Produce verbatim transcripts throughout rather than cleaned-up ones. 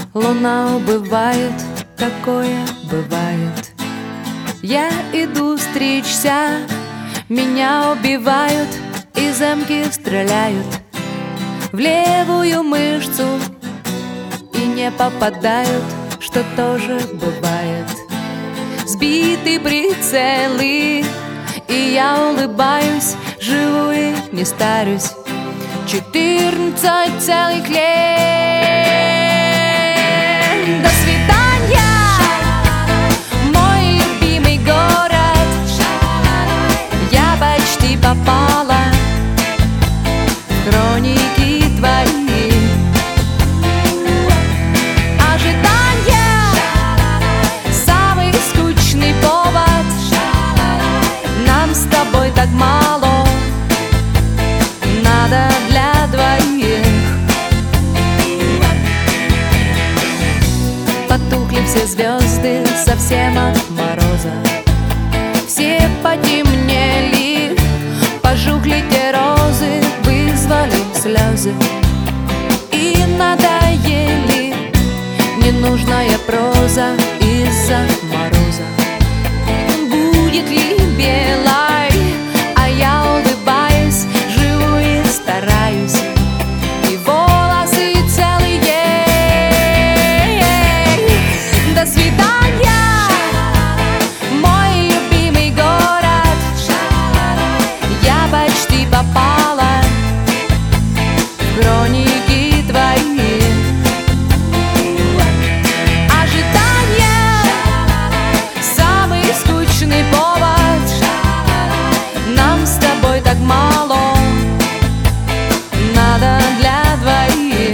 Луна убывает, такое бывает. Я иду стричься, меня убивают, из эмки стреляют в левую мышцу и не попадают, что тоже бывает. Сбиты прицелы, и я улыбаюсь, живу и не старюсь. Четырнадцать целых лет. До свидания, мой любимый город. Я почти попала в хроники твои. Ожидание — самый скучный повод. Нам с тобой так мало, надо для двоих. Потухли все звезды совсем от мороза, все потемнели, пожухли те розы, вызвали слезы и надоели ненужная проза из-за мороза. Будет ли белой, а я улыбаюсь, живу и стараюсь, и волосы целые. До свидания, мой любимый город. Я почти попала в хроники твои. Ожидание — самый скучный повод. Нам с тобой так мало, надо для двоих.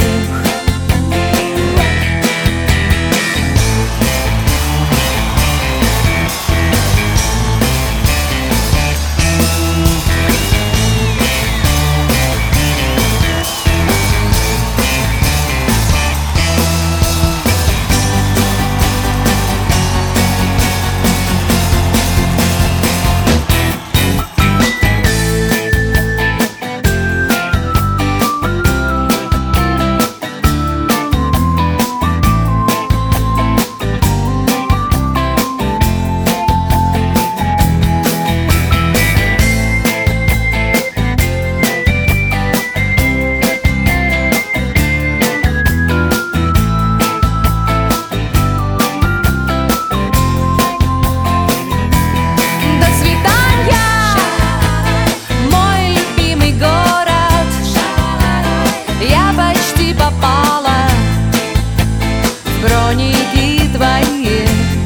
Хроники твои.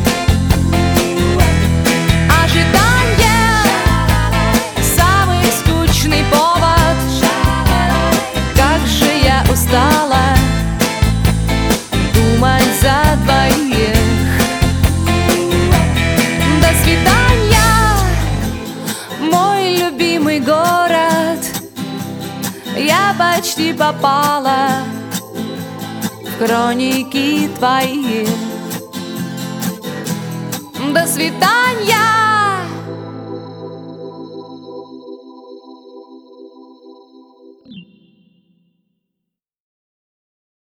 Ожидание — самый скучный повод. Как же я устала думать за двоих. До свидания, мой любимый город. Я почти попала в хроники твои. До свидания.